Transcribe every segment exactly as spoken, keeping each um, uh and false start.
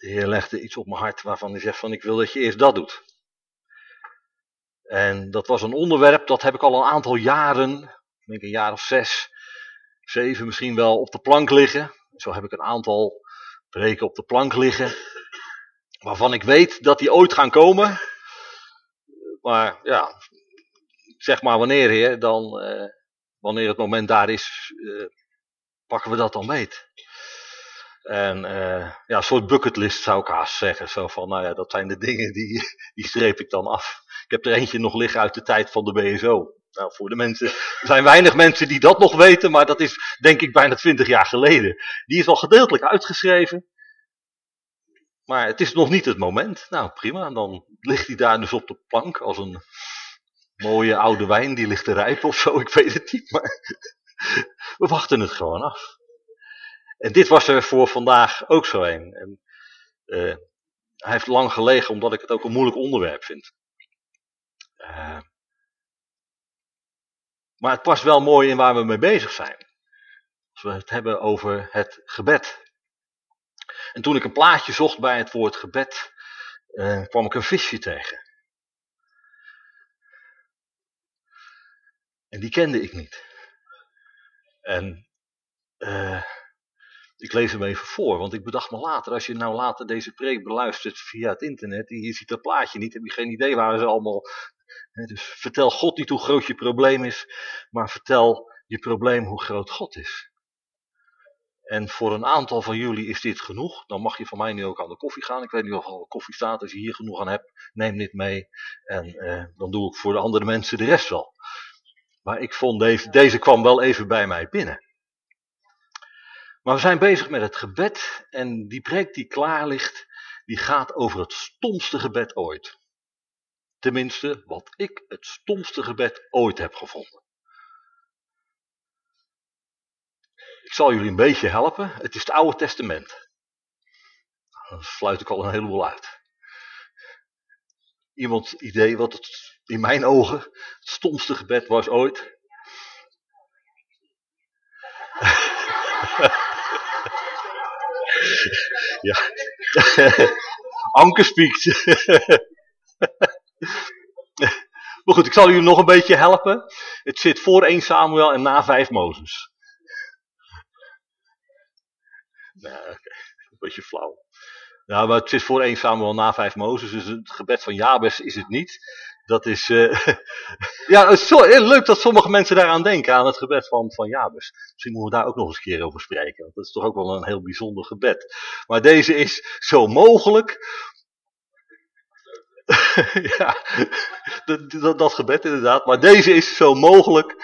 de Heer legde iets op mijn hart waarvan hij zegt van ik wil dat je eerst dat doet. En dat was een onderwerp, dat heb ik al een aantal jaren, ik denk een jaar of zes, zeven misschien wel, op de plank liggen. Zo heb ik een aantal preken op de plank liggen, waarvan ik weet dat die ooit gaan komen. Maar ja, zeg maar wanneer, Heer, dan, uh, wanneer het moment daar is, uh, pakken we dat dan beet. En uh, ja, een soort bucketlist zou ik haast zeggen. Zo van, nou ja, dat zijn de dingen die, die streep ik dan af. Ik heb er eentje nog liggen uit de tijd van de B S O. Nou, voor de mensen, er zijn weinig mensen die dat nog weten, maar dat is denk ik bijna twintig jaar geleden. Die is al gedeeltelijk uitgeschreven. Maar het is nog niet het moment. Nou, prima, dan ligt die daar dus op de plank als een mooie oude wijn, die ligt te rijpen of zo, ik weet het niet, maar we wachten het gewoon af. En dit was er voor vandaag ook zo een. En, uh, hij heeft lang gelegen omdat ik het ook een moeilijk onderwerp vind. Uh, maar het past wel mooi in waar we mee bezig zijn. Als we het hebben over het gebed. En toen ik een plaatje zocht bij het woord gebed, uh, kwam ik een visje tegen. En die kende ik niet. En uh, ik lees hem even voor, want ik bedacht me later, als je nou later deze preek beluistert via het internet, je ziet dat plaatje niet, heb je geen idee waar ze allemaal... Dus vertel God niet hoe groot je probleem is, maar vertel je probleem hoe groot God is. En voor een aantal van jullie is dit genoeg. Dan mag je van mij nu ook aan de koffie gaan. Ik weet niet of er al koffie staat. Als je hier genoeg aan hebt, neem dit mee. En uh, dan doe ik voor de andere mensen de rest wel. Maar ik vond deze, deze kwam wel even bij mij binnen. Maar we zijn bezig met het gebed. En die preek die klaar ligt, die gaat over het stomste gebed ooit. Tenminste, wat ik het stomste gebed ooit heb gevonden. Ik zal jullie een beetje helpen. Het is het Oude Testament. Dan sluit ik al een heleboel uit. Iemand idee wat het in mijn ogen het stomste gebed was ooit? Ja. Anke spiekt. Maar goed, ik zal jullie nog een beetje helpen. Het zit voor één Samuel en na vijf Mozes. Nou, oké. Okay. Een beetje flauw. Nou, maar het zit voor één Samuel na vijf Mozes, dus het gebed van Jabes is het niet. Dat is, uh, ja, het is zo, heel leuk dat sommige mensen daaraan denken, aan het gebed van, van Jabes. Misschien moeten we daar ook nog eens een keer over spreken, want dat is toch ook wel een heel bijzonder gebed. Maar deze is zo mogelijk, ja, dat, dat, dat gebed inderdaad, maar deze is zo mogelijk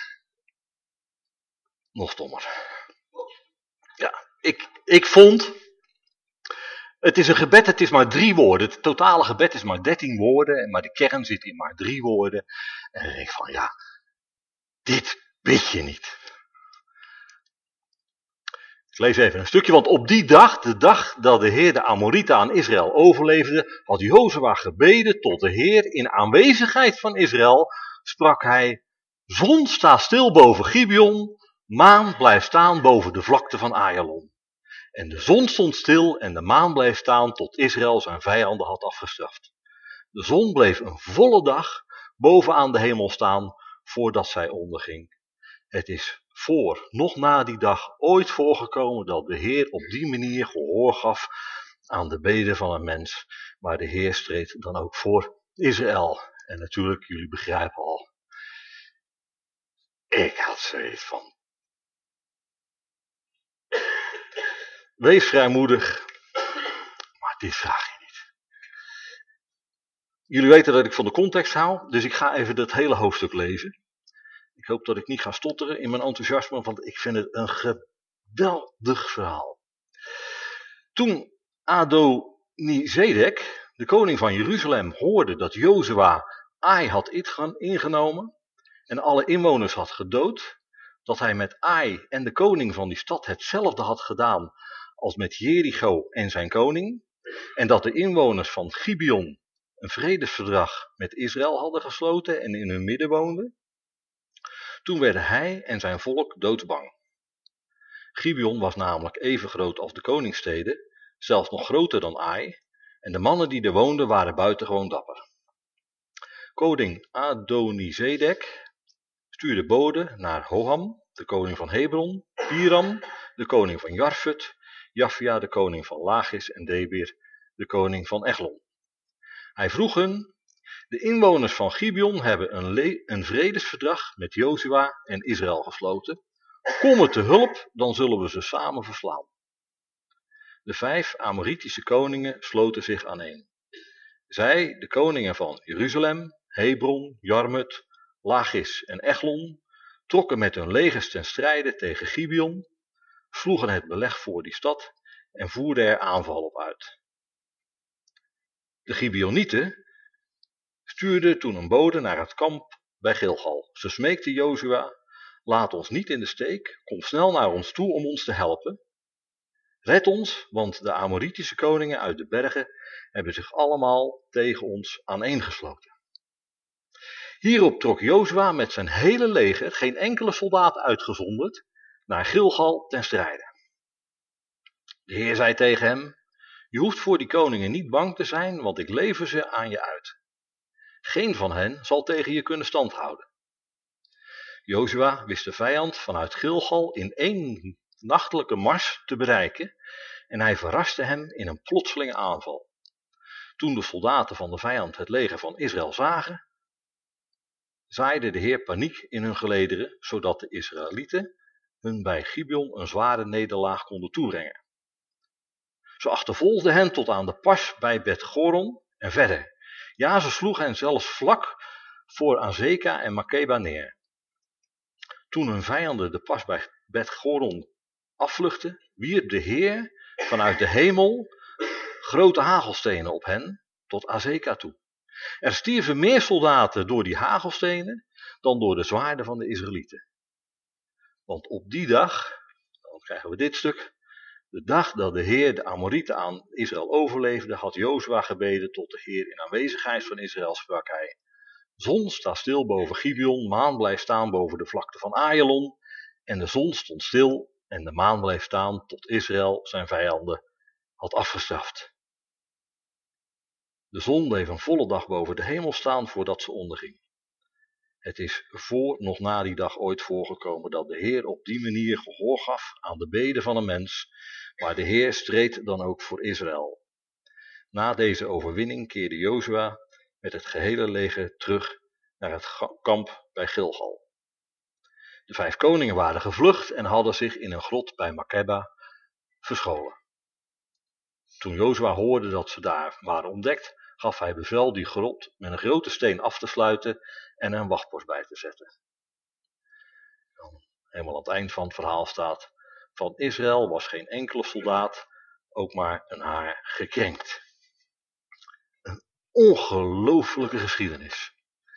nog stommer. Ja, ik, ik vond... Het is een gebed, het is maar drie woorden. Het totale gebed is maar dertien woorden, maar de kern zit in maar drie woorden. En dan denk ik van, ja, dit bid je niet. Ik lees even een stukje, want op die dag, de dag dat de Heer de Amorieten aan Israël overleefde, had Jozua gebeden tot de Heer. In aanwezigheid van Israël sprak hij, zon sta stil boven Gibeon, maan blijft staan boven de vlakte van Ajalon. En de zon stond stil en de maan bleef staan tot Israël zijn vijanden had afgestraft. De zon bleef een volle dag bovenaan de hemel staan voordat zij onderging. Het is voor, nog na die dag ooit voorgekomen dat de Heer op die manier gehoor gaf aan de beden van een mens. Maar de Heer streed dan ook voor Israël. En natuurlijk, jullie begrijpen al. Ik had zoiets van... Wees vrijmoedig, maar dit vraag je niet. Jullie weten dat ik van de context hou, dus ik ga even dat hele hoofdstuk lezen. Ik hoop dat ik niet ga stotteren in mijn enthousiasme, want ik vind het een geweldig verhaal. Toen Adonizedek, de koning van Jeruzalem, hoorde dat Jozua Ai had ingenomen en alle inwoners had gedood, dat hij met Ai en de koning van die stad hetzelfde had gedaan als met Jericho en zijn koning, en dat de inwoners van Gibeon een vredesverdrag met Israël hadden gesloten en in hun midden woonden, toen werden hij en zijn volk doodsbang. Gibeon was namelijk even groot als de koningssteden, zelfs nog groter dan Ai, en de mannen die er woonden waren buitengewoon dapper. Koning Adonizedek stuurde boden naar Hoham, de koning van Hebron, Piram, de koning van Jarfut, Jaffia, de koning van Lachis en Debir, de koning van Eglon. Hij vroeg hun: de inwoners van Gibeon hebben een, le- een vredesverdrag met Jozua en Israël gesloten. Kom er te hulp, dan zullen we ze samen verslaan. De vijf Amoritische koningen sloten zich aaneen. Zij, de koningen van Jeruzalem, Hebron, Jarmut, Lachis en Eglon, trokken met hun legers ten strijde tegen Gibeon, sloegen het beleg voor die stad en voerden er aanval op uit. De Gibeonieten stuurden toen een bode naar het kamp bij Gilgal. Ze smeekten Jozua: laat ons niet in de steek, kom snel naar ons toe om ons te helpen. Red ons, want de Amoritische koningen uit de bergen hebben zich allemaal tegen ons aaneengesloten. Hierop trok Jozua met zijn hele leger, geen enkele soldaat uitgezonderd, naar Gilgal ten strijde. De Heer zei tegen hem: je hoeft voor die koningen niet bang te zijn, want ik lever ze aan je uit. Geen van hen zal tegen je kunnen standhouden. Jozua wist de vijand vanuit Gilgal in één nachtelijke mars te bereiken en hij verraste hem in een plotselinge aanval. Toen de soldaten van de vijand het leger van Israël zagen, zaaide de Heer paniek in hun gelederen, zodat de Israëlieten hun bij Gibeon een zware nederlaag konden toebrengen. Ze achtervolgden hen tot aan de pas bij Bet-Goron en verder. Ja, ze sloegen hen zelfs vlak voor Azeka en Makeba neer. Toen hun vijanden de pas bij Bet-Goron afvluchtten, wierp de Heer vanuit de hemel grote hagelstenen op hen tot Azeka toe. Er stierven meer soldaten door die hagelstenen dan door de zwaarden van de Israëlieten. Want op die dag, dan krijgen we dit stuk, de dag dat de Heer de Amorieten aan Israël overleefde, had Jozua gebeden tot de Heer in aanwezigheid van Israël, sprak hij: zon sta stil boven Gibeon, maan blijft staan boven de vlakte van Ajalon. En de zon stond stil en de maan bleef staan tot Israël zijn vijanden had afgestraft. De zon bleef een volle dag boven de hemel staan voordat ze onderging. Het is voor nog na die dag ooit voorgekomen dat de Heer op die manier gehoor gaf aan de bede van een mens, maar de Heer streed dan ook voor Israël. Na deze overwinning keerde Jozua met het gehele leger terug naar het kamp bij Gilgal. De vijf koningen waren gevlucht en hadden zich in een grot bij Makeba verscholen. Toen Jozua hoorde dat ze daar waren ontdekt, gaf hij bevel die grot met een grote steen af te sluiten en een wachtpost bij te zetten. Dan, helemaal aan het eind van het verhaal staat: van Israël was geen enkele soldaat ook maar een haar gekrenkt. Een ongelooflijke geschiedenis.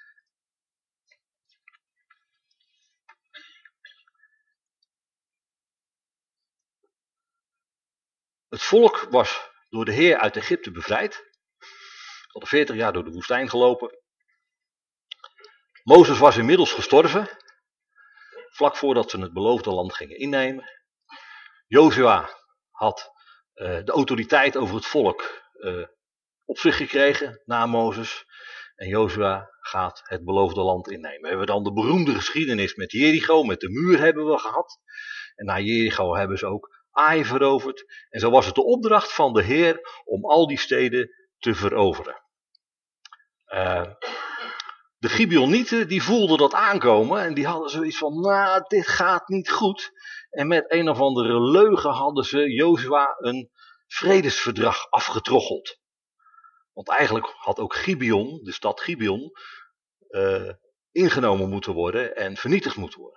Het volk was door de Heer uit Egypte bevrijd. Hadden veertig jaar door de woestijn gelopen. Mozes was inmiddels gestorven, vlak voordat ze het beloofde land gingen innemen. Jozua had uh, de autoriteit over het volk uh, op zich gekregen na Mozes. En Jozua gaat het beloofde land innemen. We hebben dan de beroemde geschiedenis met Jericho, met de muur hebben we gehad. En na Jericho hebben ze ook Ai veroverd. En zo was het de opdracht van de Heer om al die steden te veroveren. Uh, de Gibeonieten die voelden dat aankomen en die hadden zoiets van: nou, dit gaat niet goed. En met een of andere leugen hadden ze Jozua een vredesverdrag afgetroggeld. Want eigenlijk had ook Gibeon, de stad Gibeon, uh, ingenomen moeten worden en vernietigd moeten worden.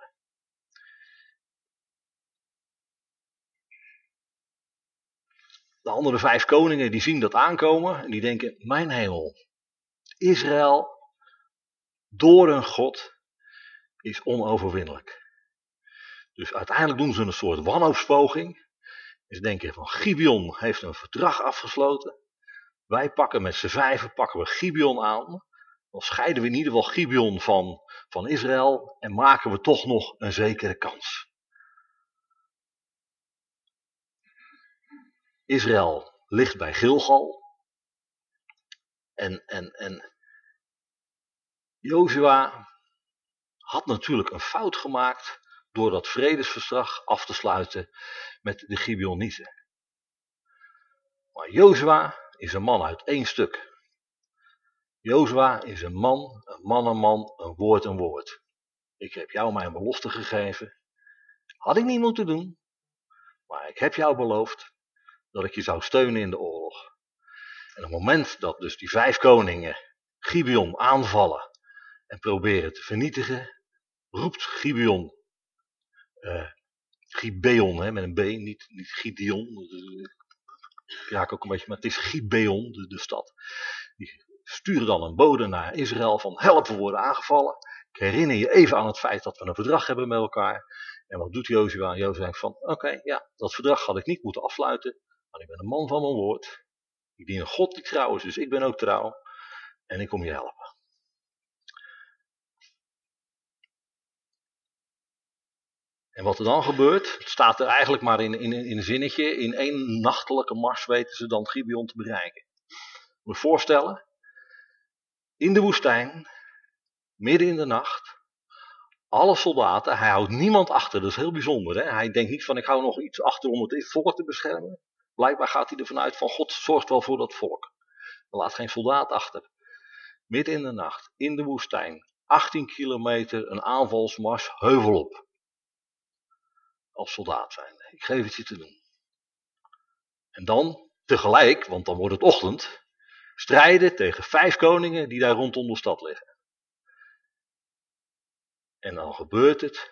De andere vijf koningen die zien dat aankomen en die denken: mijn hemel, Israël door een God is onoverwinnelijk. Dus uiteindelijk doen ze een soort wanhoopspoging. Ze denken van: Gibeon heeft een verdrag afgesloten. Wij pakken met z'n vijven pakken we Gibeon aan. Dan scheiden we in ieder geval Gibeon van, van Israël en maken we toch nog een zekere kans. Israël ligt bij Gilgal. En, en, en Jozua had natuurlijk een fout gemaakt door dat vredesverdrag af te sluiten met de Gibeonieten. Maar Jozua is een man uit één stuk. Jozua is een man, een man een man, een woord een woord. Ik heb jou mijn belofte gegeven. Had ik niet moeten doen. Maar ik heb jou beloofd dat ik je zou steunen in de oorlog. En op het moment dat dus die vijf koningen Gibeon aanvallen en proberen te vernietigen, roept Gibeon, uh, Gibeon hè, met een B, niet, niet Gideon, ik raak ook een beetje, maar het is Gibeon, de, de stad. Die sturen dan een bode naar Israël van help, we worden aangevallen. Ik herinner je even aan het feit dat we een verdrag hebben met elkaar. En wat doet Jozua? Jozua zegt van, oké, okay, ja, dat verdrag had ik niet moeten afsluiten, maar ik ben een man van mijn woord. Ik dien een God die trouw is, dus ik ben ook trouw. En ik kom je helpen. En wat er dan gebeurt, het staat er eigenlijk maar in, in, in een zinnetje. In één nachtelijke mars weten ze dan Gibeon te bereiken. Moet je voorstellen, in de woestijn, midden in de nacht, alle soldaten, hij houdt niemand achter, dat is heel bijzonder. Hè? Hij denkt niet van ik hou nog iets achter om het volk te beschermen. Blijkbaar gaat hij ervan uit van God zorgt wel voor dat volk. Er laat geen soldaat achter. Midden in de nacht, in de woestijn, achttien kilometer, een aanvalsmars, heuvel op. Als soldaat zijn. Ik geef het je te doen. En dan tegelijk, want dan wordt het ochtend, strijden tegen vijf koningen die daar rondom de stad liggen. En dan gebeurt het.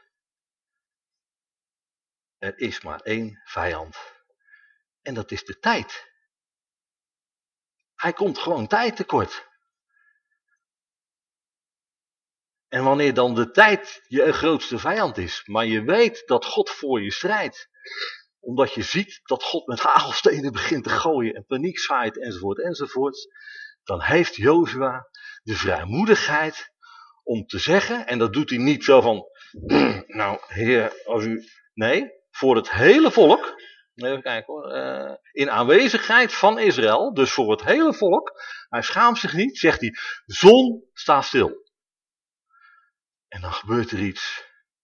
Er is maar één vijand. En dat is de tijd. Hij komt gewoon tijd tekort. En wanneer dan de tijd je grootste vijand is, maar je weet dat God voor je strijdt, omdat je ziet dat God met hagelstenen begint te gooien en paniek zaait enzovoort enzovoort, dan heeft Jozua de vrijmoedigheid om te zeggen, en dat doet hij niet zo van, nou heer, als u, nee, voor het hele volk, even kijken hoor, uh, in aanwezigheid van Israël, dus voor het hele volk, hij schaamt zich niet, zegt hij, zon, sta stil. En dan gebeurt er iets.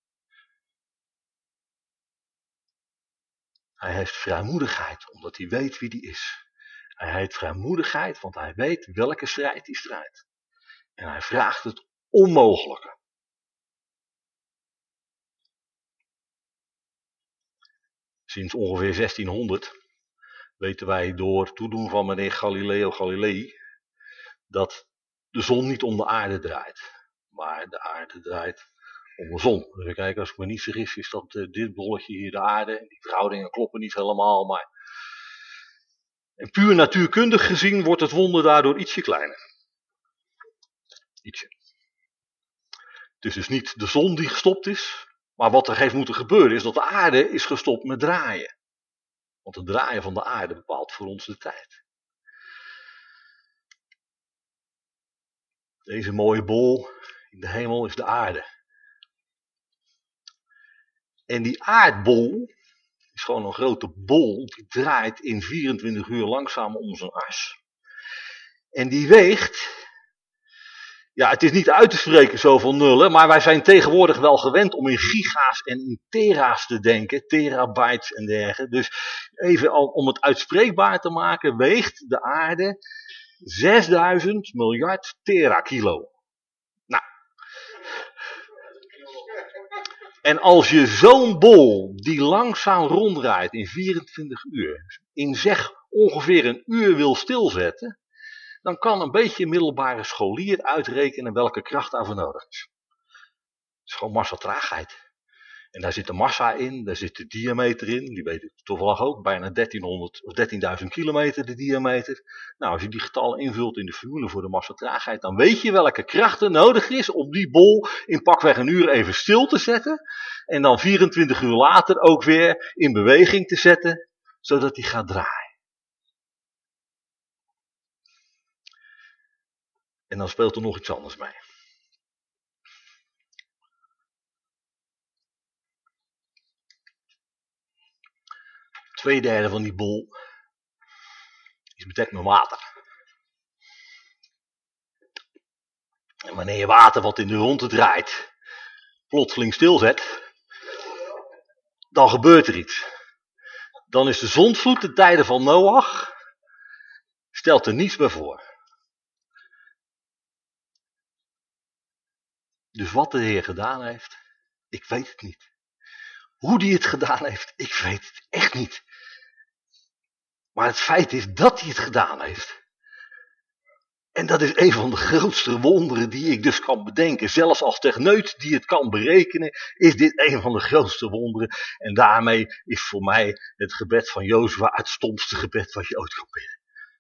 Hij heeft vrijmoedigheid, omdat hij weet wie die is. Hij heeft vrijmoedigheid, want hij weet welke strijd hij strijdt. En hij vraagt het onmogelijke. Sinds ongeveer zestienhonderd weten wij door toedoen van meneer Galileo Galilei dat de zon niet om de aarde draait, maar de aarde draait om de zon. Even kijken, als ik me niet vergis, is dat uh, dit bolletje hier de aarde. Die verhoudingen kloppen niet helemaal, maar en puur natuurkundig gezien wordt het wonder daardoor ietsje kleiner. Ietsje. Het is dus niet de zon die gestopt is, maar wat er heeft moeten gebeuren is dat de aarde is gestopt met draaien. Want het draaien van de aarde bepaalt voor ons de tijd. Deze mooie bol in de hemel is de aarde. En die aardbol is gewoon een grote bol, die draait in vierentwintig uur langzaam om zijn as. En die weegt, ja, het is niet uit te spreken zoveel nullen, maar wij zijn tegenwoordig wel gewend om in giga's en in tera's te denken, terabytes en dergelijke. Dus even al, om het uitspreekbaar te maken, weegt de aarde zesduizend miljard terakilo. Nou. En als je zo'n bol die langzaam ronddraait in vierentwintig uur, in zeg ongeveer een uur wil stilzetten, dan kan een beetje middelbare scholier uitrekenen welke kracht daarvoor nodig is. Het is gewoon massatraagheid. En daar zit de massa in, daar zit de diameter in, die weet ik toevallig ook, bijna dertienhonderd of dertienduizend kilometer de diameter. Nou, als je die getallen invult in de formule voor de massatraagheid, dan weet je welke kracht er nodig is om die bol in pakweg een uur even stil te zetten. En dan vierentwintig uur later ook weer in beweging te zetten, zodat die gaat draaien. En dan speelt er nog iets anders mee. Tweederde van die bol is bedekt met water. En wanneer je water wat in de ronde draait, plotseling stilzet, dan gebeurt er iets. Dan is de zondvloed, de tijden van Noach, stelt er niets meer voor. Dus wat de Heer gedaan heeft, ik weet het niet. Hoe die het gedaan heeft, ik weet het echt niet. Maar het feit is dat hij het gedaan heeft. En dat is een van de grootste wonderen die ik dus kan bedenken. Zelfs als techneut die het kan berekenen, is dit een van de grootste wonderen. En daarmee is voor mij het gebed van Jozua het stomste gebed wat je ooit kan bidden.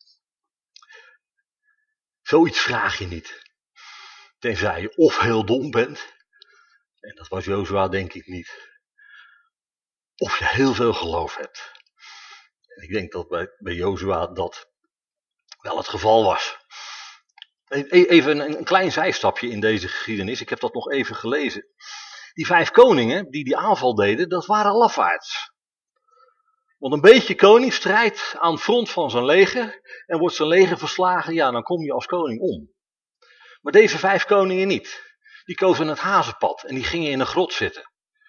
Zoiets vraag je niet. Tenzij je of heel dom bent, en dat was Jozua denk ik niet. Of je heel veel geloof hebt. En ik denk dat bij, bij Jozua dat wel het geval was. Even een, een klein zijstapje in deze geschiedenis. Ik heb dat nog even gelezen. Die vijf koningen die die aanval deden, dat waren lafaards. Want een beetje koning strijdt aan het front van zijn leger. En wordt zijn leger verslagen, ja dan kom je als koning om. Maar deze vijf koningen niet. Die kozen het hazenpad en die gingen in een grot zitten.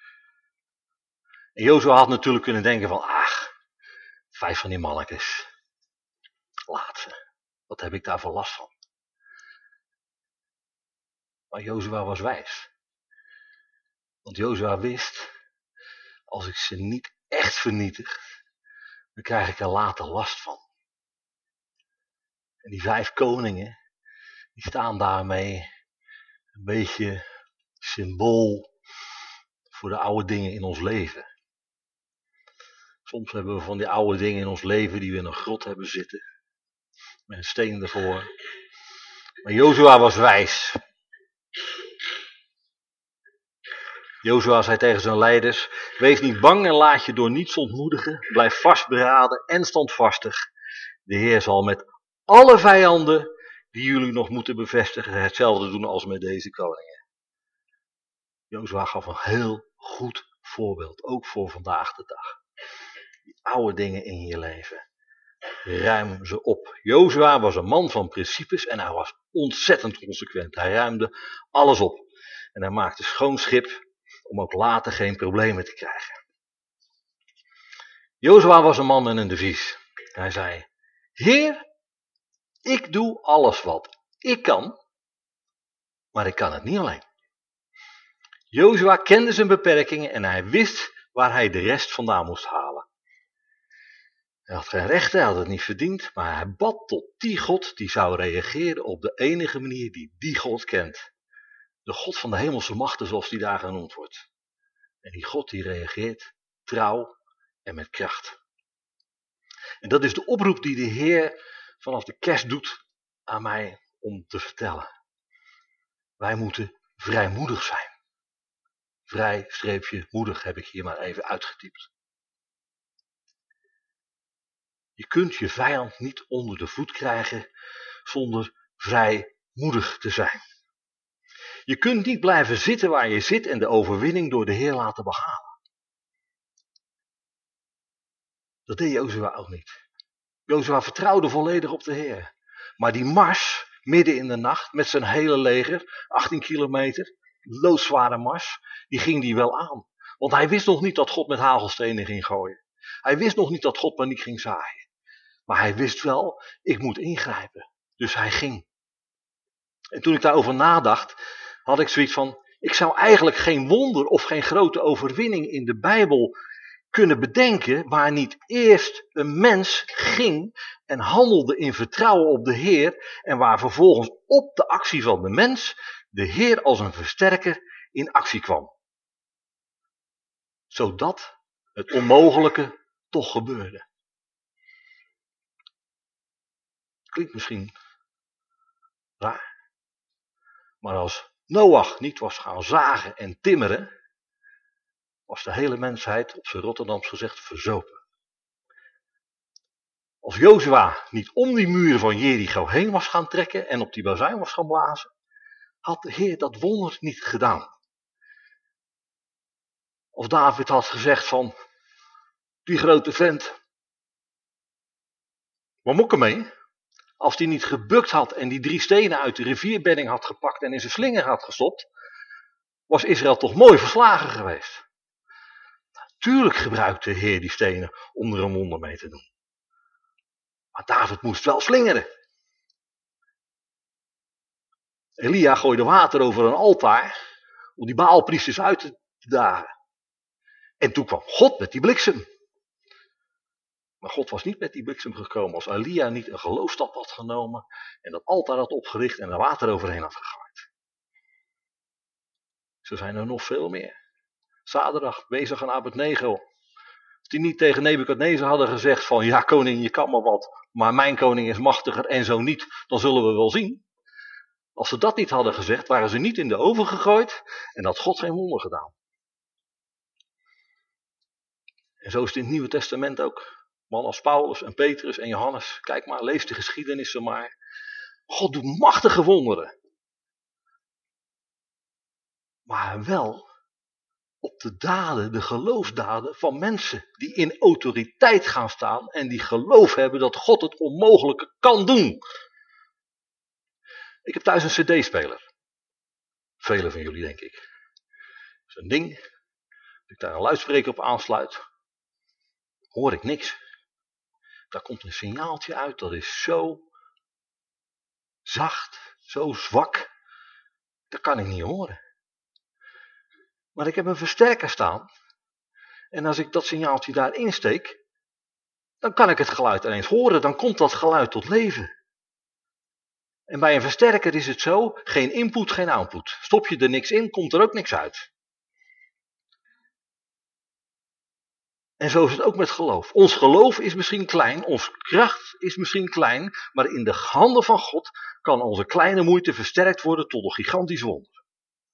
En Jozua had natuurlijk kunnen denken van, ach, vijf van die mannetjes. Laat ze. Wat heb ik daar voor last van? Maar Jozua was wijs. Want Jozua wist, als ik ze niet echt vernietig, dan krijg ik er later last van. En die vijf koningen, die staan daarmee een beetje symbool voor de oude dingen in ons leven. Soms hebben we van die oude dingen in ons leven die we in een grot hebben zitten. Met een steen ervoor. Maar Jozua was wijs. Jozua zei tegen zijn leiders, wees niet bang en laat je door niets ontmoedigen. Blijf vastberaden en standvastig. De Heer zal met alle vijanden die jullie nog moeten bevestigen hetzelfde doen als met deze koningen. Jozua gaf een heel goed voorbeeld, ook voor vandaag de dag. Die oude dingen in je leven, ruim ze op. Jozua was een man van principes en hij was ontzettend consequent. Hij ruimde alles op en hij maakte schoon schip om ook later geen problemen te krijgen. Jozua was een man met een devies. Hij zei, Heer, ik doe alles wat ik kan, maar ik kan het niet alleen. Jozua kende zijn beperkingen en hij wist waar hij de rest vandaan moest halen. Hij had geen recht, hij had het niet verdiend, maar hij bad tot die God die zou reageren op de enige manier die die God kent. De God van de hemelse machten zoals die daar genoemd wordt. En die God die reageert trouw en met kracht. En dat is de oproep die de Heer vanaf de kerst doet aan mij om te vertellen. Wij moeten vrijmoedig zijn. Vrij streepje moedig heb ik hier maar even uitgetypt. Je kunt je vijand niet onder de voet krijgen zonder vrijmoedig te zijn. Je kunt niet blijven zitten waar je zit en de overwinning door de Heer laten behalen. Dat deed Jozua ook niet. Jozua vertrouwde volledig op de Heer. Maar die mars, midden in de nacht, met zijn hele leger, achttien kilometer, loodzware mars, die ging die wel aan. Want hij wist nog niet dat God met hagelstenen ging gooien. Hij wist nog niet dat God paniek ging zaaien. Maar hij wist wel, ik moet ingrijpen. Dus hij ging. En toen ik daarover nadacht, had ik zoiets van, ik zou eigenlijk geen wonder of geen grote overwinning in de Bijbel kunnen bedenken waar niet eerst een mens ging en handelde in vertrouwen op de Heer en waar vervolgens op de actie van de mens de Heer als een versterker in actie kwam. Zodat het onmogelijke toch gebeurde. Klinkt misschien raar. Maar als Noach niet was gaan zagen en timmeren, was de hele mensheid, op zijn Rotterdams gezegd, verzopen. Als Jozua niet om die muren van Jericho heen was gaan trekken en op die bazuin was gaan blazen, had de Heer dat wonder niet gedaan. Of David had gezegd van, die grote vent, Wat moet ik ermee? Als hij niet gebukt had en die drie stenen uit de rivierbedding had gepakt en in zijn slinger had gestopt, was Israël toch mooi verslagen geweest. Tuurlijk gebruikte de Heer die stenen om er een wonder mee te doen. Maar David moest wel slingeren. Elia gooide water over een altaar om die Baalpriesters uit te dagen. En toen kwam God met die bliksem. Maar God was niet met die bliksem gekomen als Elia niet een geloofstap had genomen en dat altaar had opgericht en er water overheen had gegooid. Zo zijn er nog veel meer. Zaterdag, Mesach en Abednego. Als die niet tegen Nebukadnezar hadden gezegd van ja koning je kan maar wat, maar mijn koning is machtiger en zo niet, dan zullen we wel zien. Als ze dat niet hadden gezegd, waren ze niet in de oven gegooid en had God geen wonder gedaan. En zo is het in het Nieuwe Testament ook. Man als Paulus en Petrus en Johannes, kijk maar, lees de geschiedenissen maar. God doet machtige wonderen. Maar wel op de daden, de geloofsdaden van mensen die in autoriteit gaan staan en die geloof hebben dat God het onmogelijke kan doen. Ik heb thuis een cd-speler. Velen van jullie denk ik. Dat is een ding. Als ik daar een luidspreker op aansluit, hoor ik niks. Daar komt een signaaltje uit, dat is zo zacht, zo zwak, dat kan ik niet horen. Maar ik heb een versterker staan en als ik dat signaaltje daarin steek, dan kan ik het geluid ineens horen, dan komt dat geluid tot leven. En bij een versterker is het zo, geen input, geen output. Stop je er niks in, komt er ook niks uit. En zo is het ook met geloof. Ons geloof is misschien klein, onze kracht is misschien klein, maar in de handen van God kan onze kleine moeite versterkt worden tot een gigantisch wonder.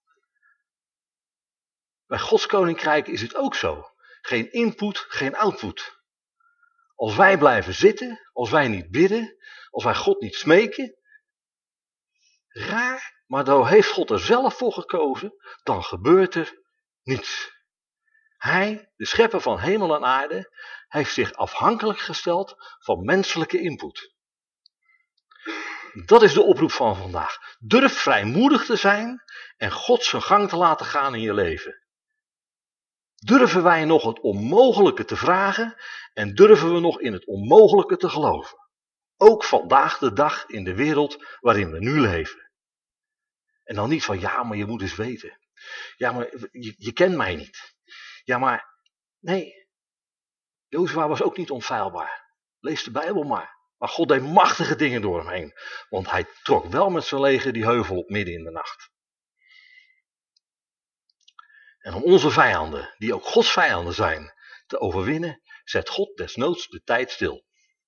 Bij Gods koninkrijk is het ook zo. Geen input, geen output. Als wij blijven zitten, als wij niet bidden, als wij God niet smeken, raar, maar dan heeft God er zelf voor gekozen, dan gebeurt er niets. Hij, de schepper van hemel en aarde, heeft zich afhankelijk gesteld van menselijke input. Dat is de oproep van vandaag. Durf vrijmoedig te zijn en God zijn gang te laten gaan in je leven. Durven wij nog het onmogelijke te vragen en durven we nog in het onmogelijke te geloven. Ook vandaag de dag in de wereld waarin we nu leven. En dan niet van ja, maar je moet eens weten. Ja, maar je, je kent mij niet. Ja, maar nee. Jozua was ook niet onfeilbaar. Lees de Bijbel maar. Maar God deed machtige dingen door hem heen. Want hij trok wel met zijn leger die heuvel op midden in de nacht. En om onze vijanden, die ook Gods vijanden zijn, te overwinnen, zet God desnoods de tijd stil.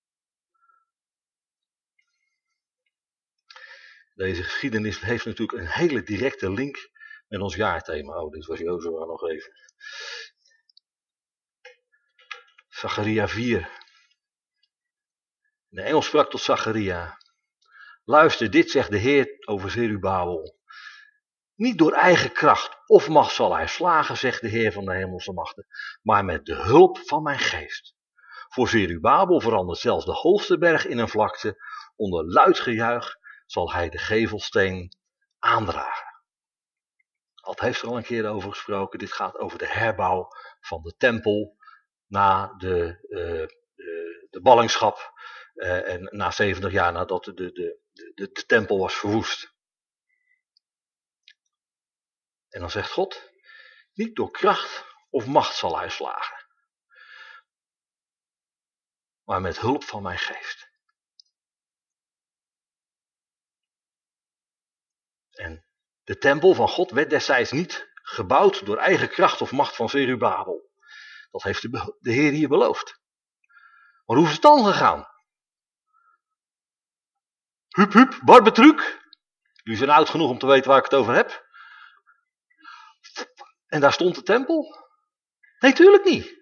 Deze geschiedenis heeft natuurlijk een hele directe link met ons jaarthema. Oh, dit was Jozua nog even. Zacharia vier. De engel sprak tot Zacharia. Luister, dit zegt de Heer over Zerubabel. Niet door eigen kracht of macht zal hij slagen, zegt de Heer van de hemelse machten, maar met de hulp van mijn geest. Voor Zerubabel verandert zelfs de hoogste berg in een vlakte. Onder luid gejuich zal hij de gevelsteen aandragen. Ad heeft er al een keer over gesproken. Dit gaat over de herbouw van de tempel na de, uh, de, de ballingschap uh, en na zeventig jaar nadat de, de, de, de, de tempel was verwoest. En dan zegt God, niet door kracht of macht zal hij slagen, maar met hulp van mijn geest. En de tempel van God werd destijds niet gebouwd door eigen kracht of macht van Zerubabel. Dat heeft de, de Heer hier beloofd. Maar hoe is het dan gegaan? Hup, hup, barbetruk. Jullie zijn oud genoeg om te weten waar ik het over heb. En daar stond de tempel? Nee, tuurlijk niet.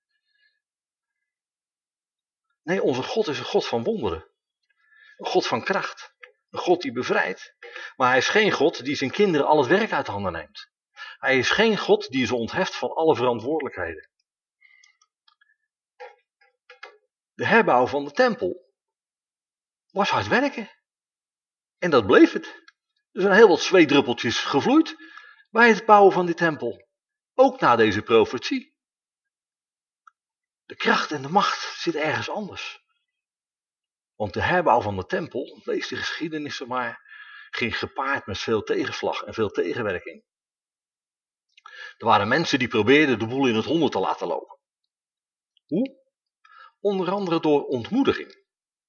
Nee, onze God is een God van wonderen. Een God van kracht. Een God die bevrijdt. Maar hij is geen God die zijn kinderen al het werk uit handen neemt. Hij is geen God die ze ontheft van alle verantwoordelijkheden. De herbouw van de tempel was hard werken. En dat bleef het. Er zijn heel wat zweetdruppeltjes gevloeid bij het bouwen van die tempel. Ook na deze profetie. De kracht en de macht zit ergens anders. Want de herbouw van de tempel, lees de geschiedenis maar, ging gepaard met veel tegenslag en veel tegenwerking. Er waren mensen die probeerden de boel in het honderd te laten lopen. Hoe? Onder andere door ontmoediging.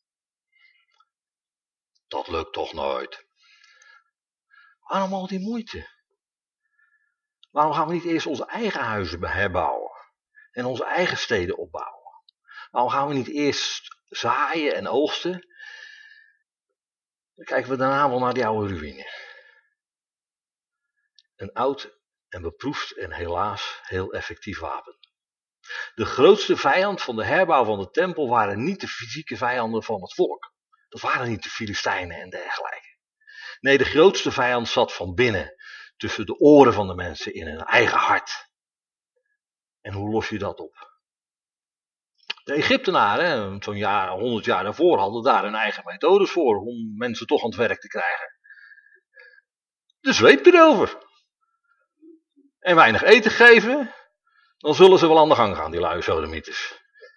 Dat lukt toch nooit. Waarom al die moeite? Waarom gaan we niet eerst onze eigen huizen herbouwen en onze eigen steden opbouwen? Waarom gaan we niet eerst zaaien en oogsten? Dan kijken we daarna wel naar die oude ruïne. Een oud en beproefd en helaas heel effectief wapen. De grootste vijand van de herbouw van de tempel waren niet de fysieke vijanden van het volk. Dat waren niet de Filistijnen en dergelijke. Nee, de grootste vijand zat van binnen, tussen de oren van de mensen in hun eigen hart. En hoe los je dat op? De Egyptenaren, zo'n jaar, honderd jaar daarvoor, hadden daar hun eigen methodes voor om mensen toch aan het werk te krijgen. De zweep erover. En weinig eten geven, dan zullen ze wel aan de gang gaan, die lui sodomieters.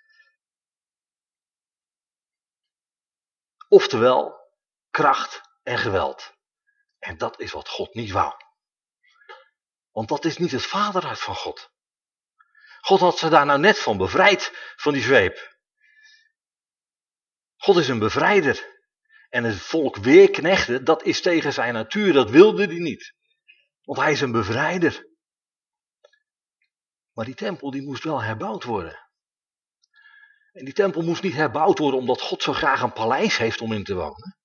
Oftewel, kracht en geweld. En dat is wat God niet wou. Want dat is niet het vaderhart van God. God had ze daar nou net van bevrijd, van die zweep. God is een bevrijder. En het volk weerknechten, dat is tegen zijn natuur, dat wilde hij niet. Want hij is een bevrijder. Maar die tempel die moest wel herbouwd worden. En die tempel moest niet herbouwd worden omdat God zo graag een paleis heeft om in te wonen.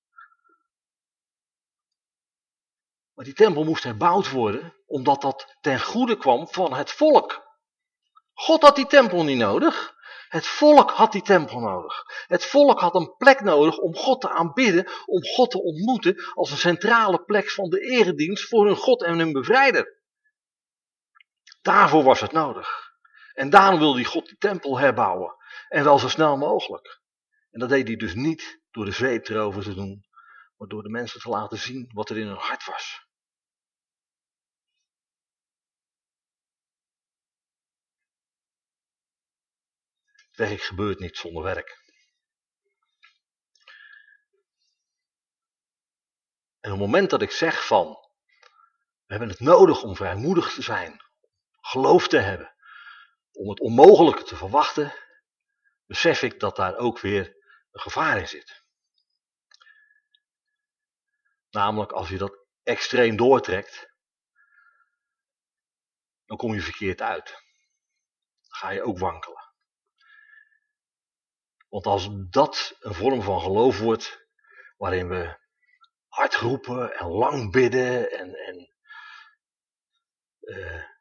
Maar die tempel moest herbouwd worden omdat dat ten goede kwam van het volk. God had die tempel niet nodig. Het volk had die tempel nodig. Het volk had een plek nodig om God te aanbidden, om God te ontmoeten als een centrale plek van de eredienst voor hun God en hun bevrijder. Daarvoor was het nodig. En daarom wilde God die tempel herbouwen. En wel zo snel mogelijk. En dat deed hij dus niet door de zweep erover te doen, maar door de mensen te laten zien wat er in hun hart was. Werk gebeurt niet zonder werk. En op het moment dat ik zeg van, we hebben het nodig om vrijmoedig te zijn, geloof te hebben, om het onmogelijke te verwachten, besef ik dat daar ook weer een gevaar in zit. Namelijk als je dat extreem doortrekt, dan kom je verkeerd uit. Dan ga je ook wankelen. Want als dat een vorm van geloof wordt, waarin we hard roepen en lang bidden en, en uh,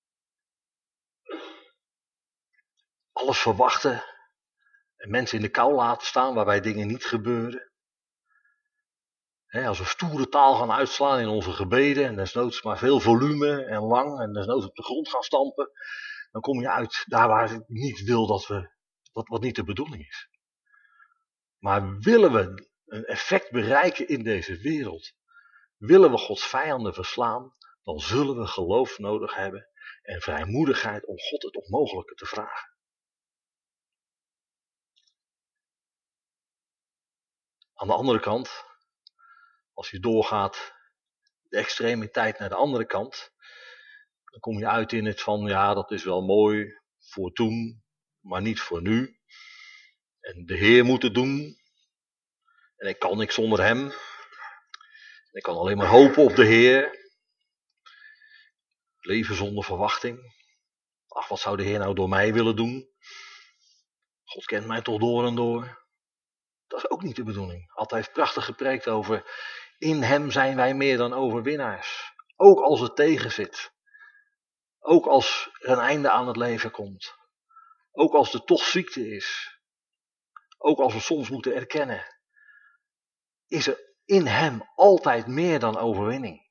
alles verwachten en mensen in de kou laten staan waarbij dingen niet gebeuren. He, als we stoere taal gaan uitslaan in onze gebeden en desnoods maar veel volume en lang en desnoods op de grond gaan stampen, dan kom je uit daar waar ik niet wil dat we, wat, wat niet de bedoeling is. Maar willen we een effect bereiken in deze wereld, willen we Gods vijanden verslaan, dan zullen we geloof nodig hebben en vrijmoedigheid om God het onmogelijke te vragen. Aan de andere kant, als je doorgaat, de extremiteit naar de andere kant, dan kom je uit in het van, ja, dat is wel mooi voor toen, maar niet voor nu. En de Heer moet het doen. En ik kan niks zonder hem. Ik kan alleen maar hopen op de Heer. Leven zonder verwachting. Ach, wat zou de Heer nou door mij willen doen? God kent mij toch door en door. Dat is ook niet de bedoeling. Altijd heeft prachtig gepreekt over, in hem zijn wij meer dan overwinnaars. Ook als het tegenzit. Ook als er een einde aan het leven komt. Ook als er toch ziekte is. Ook als we soms moeten erkennen. Is er in hem altijd meer dan overwinning.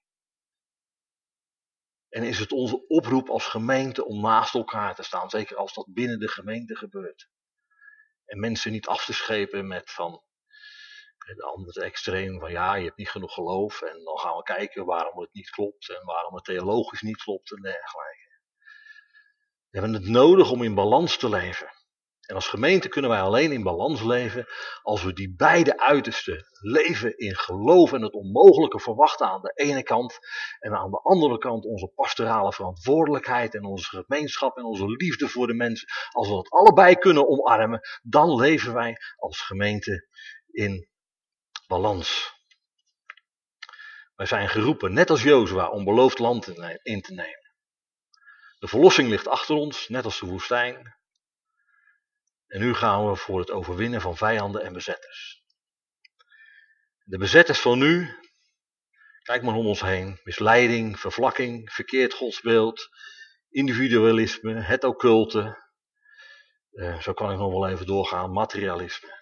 En is het onze oproep als gemeente om naast elkaar te staan. Zeker als dat binnen de gemeente gebeurt. En mensen niet af te schepen met van, De andere extreem van ja, je hebt niet genoeg geloof en dan gaan we kijken waarom het niet klopt en waarom het theologisch niet klopt en dergelijke. We hebben het nodig om in balans te leven. En als gemeente kunnen wij alleen in balans leven als we die beide uitersten leven in geloof en het onmogelijke verwachten aan de ene kant en aan de andere kant onze pastorale verantwoordelijkheid en onze gemeenschap en onze liefde voor de mensen. Als we dat allebei kunnen omarmen, dan leven wij als gemeente in balans. Wij zijn geroepen, net als Jozua, om beloofd land in te nemen. De verlossing ligt achter ons, net als de woestijn. En nu gaan we voor het overwinnen van vijanden en bezetters. De bezetters van nu, kijk maar om ons heen, misleiding, vervlakking, verkeerd godsbeeld, individualisme, het occulte, uh, zo kan ik nog wel even doorgaan, materialisme.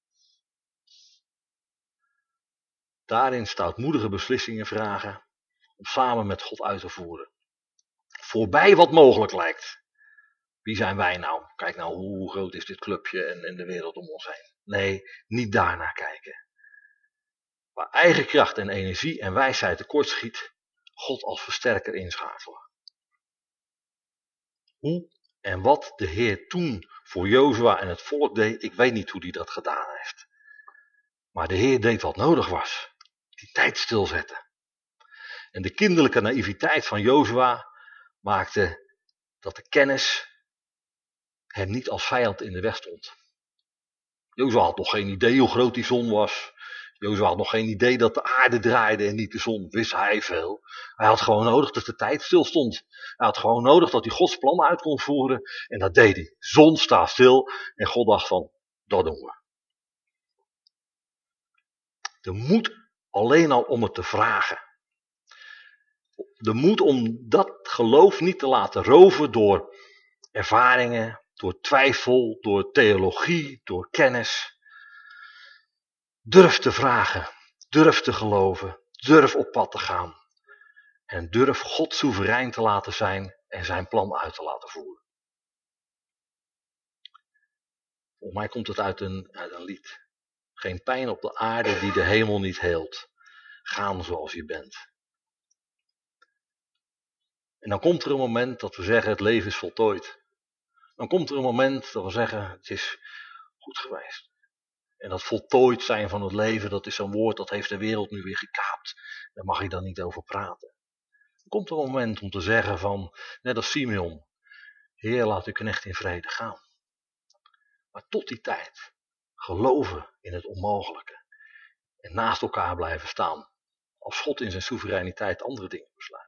Daarin stoutmoedige beslissingen vragen om samen met God uit te voeren. Voorbij wat mogelijk lijkt. Wie zijn wij nou? Kijk nou, hoe groot is dit clubje en, en de wereld om ons heen. Nee, niet daarnaar kijken. Waar eigen kracht en energie en wijsheid tekortschiet, God als versterker inschakelen. Hoe en wat de Heer toen voor Jozua en het volk deed, ik weet niet hoe hij dat gedaan heeft. Maar de Heer deed wat nodig was. Die tijd stilzetten. En de kinderlijke naïviteit van Jozua maakte dat de kennis hem niet als vijand in de weg stond. Jozua had nog geen idee hoe groot die zon was. Jozua had nog geen idee dat de aarde draaide en niet de zon. Wist hij veel. Hij had gewoon nodig dat de tijd stil stond. Hij had gewoon nodig dat hij Gods plan uit kon voeren. En dat deed hij. Zon staat stil. En God dacht van, dat doen we. De moed alleen al om het te vragen. De moed om dat geloof niet te laten roven door ervaringen, door twijfel, door theologie, door kennis. Durf te vragen, durf te geloven, durf op pad te gaan. En durf God soeverein te laten zijn en zijn plan uit te laten voeren. Volgens mij komt het uit een, uit een lied. Geen pijn op de aarde die de hemel niet heelt. Gaan zoals je bent. En dan komt er een moment dat we zeggen het leven is voltooid. Dan komt er een moment dat we zeggen het is goed geweest. En dat voltooid zijn van het leven, dat is zo'n woord dat heeft de wereld nu weer gekaapt. Daar mag ik dan niet over praten. Dan komt er een moment om te zeggen van, net als Simeon, Heer laat uw knecht in vrede gaan. Maar tot die tijd geloven in het onmogelijke. En naast elkaar blijven staan. Als God in zijn soevereiniteit andere dingen besluit.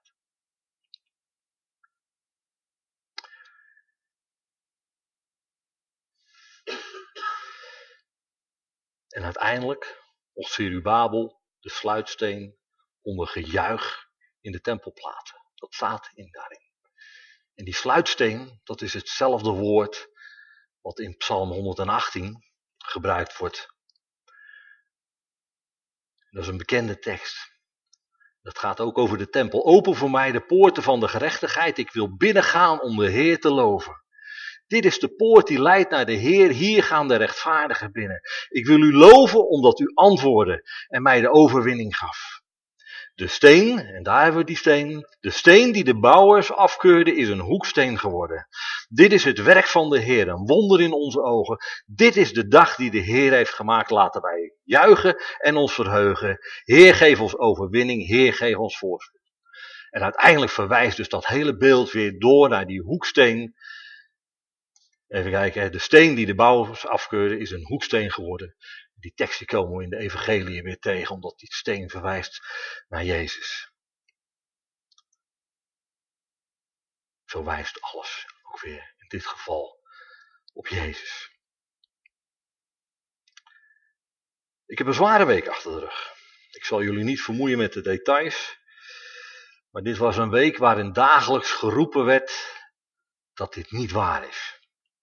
En uiteindelijk mocht Zerubabel de sluitsteen onder gejuich in de tempel plaatsen. Dat staat in daarin. En die sluitsteen, dat is hetzelfde woord wat in Psalm honderdachttien gebruikt wordt. Dat is een bekende tekst. Dat gaat ook over de tempel. Open voor mij de poorten van de gerechtigheid. Ik wil binnengaan om de Heer te loven. Dit is de poort die leidt naar de Heer. Hier gaan de rechtvaardigen binnen. Ik wil u loven omdat u antwoordde en mij de overwinning gaf. De steen, en daar hebben we die steen. De steen die de bouwers afkeurden is een hoeksteen geworden. Dit is het werk van de Heer, een wonder in onze ogen. Dit is de dag die de Heer heeft gemaakt. Laten wij juichen en ons verheugen. Heer, geef ons overwinning. Heer, geef ons voorspoed. En uiteindelijk verwijst dus dat hele beeld weer door naar die hoeksteen. Even kijken, de steen die de bouwers afkeurden is een hoeksteen geworden. Die tekst die komen we in de evangelie weer tegen, omdat die steen verwijst naar Jezus. Zo wijst alles ook weer in dit geval op Jezus. Ik heb een zware week achter de rug. Ik zal jullie niet vermoeien met de details. Maar dit was een week waarin dagelijks geroepen werd dat dit niet waar is.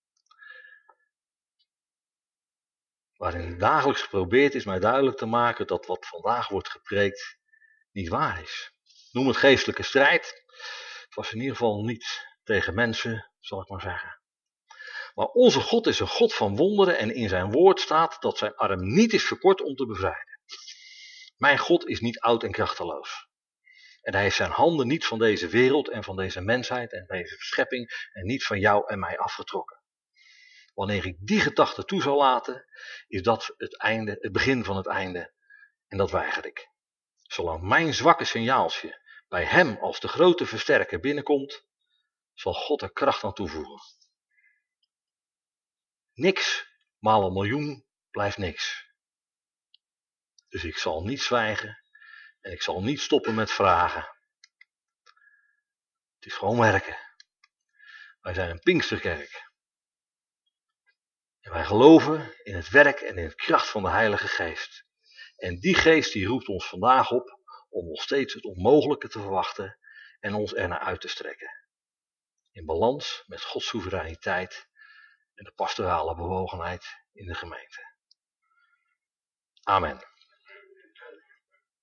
Waarin dagelijks geprobeerd is mij duidelijk te maken dat wat vandaag wordt gepreekt niet waar is. Noem het geestelijke strijd. Het was in ieder geval niet tegen mensen, zal ik maar zeggen. Maar onze God is een God van wonderen en in zijn woord staat dat zijn arm niet is verkort om te bevrijden. Mijn God is niet oud en krachteloos. En hij heeft zijn handen niet van deze wereld en van deze mensheid en deze schepping en niet van jou en mij afgetrokken. Wanneer ik die gedachte toe zal laten, is dat het einde, het begin van het einde. En dat weiger ik. Zolang mijn zwakke signaaltje bij hem als de grote versterker binnenkomt, zal God er kracht aan toevoegen. Niks maal een miljoen blijft niks. Dus ik zal niet zwijgen en ik zal niet stoppen met vragen. Het is gewoon werken. Wij zijn een Pinksterkerk. En wij geloven in het werk en in de kracht van de Heilige Geest. En die geest die roept ons vandaag op om nog steeds het onmogelijke te verwachten en ons ernaar uit te strekken. In balans met Gods soevereiniteit en de pastorale bewogenheid in de gemeente. Amen.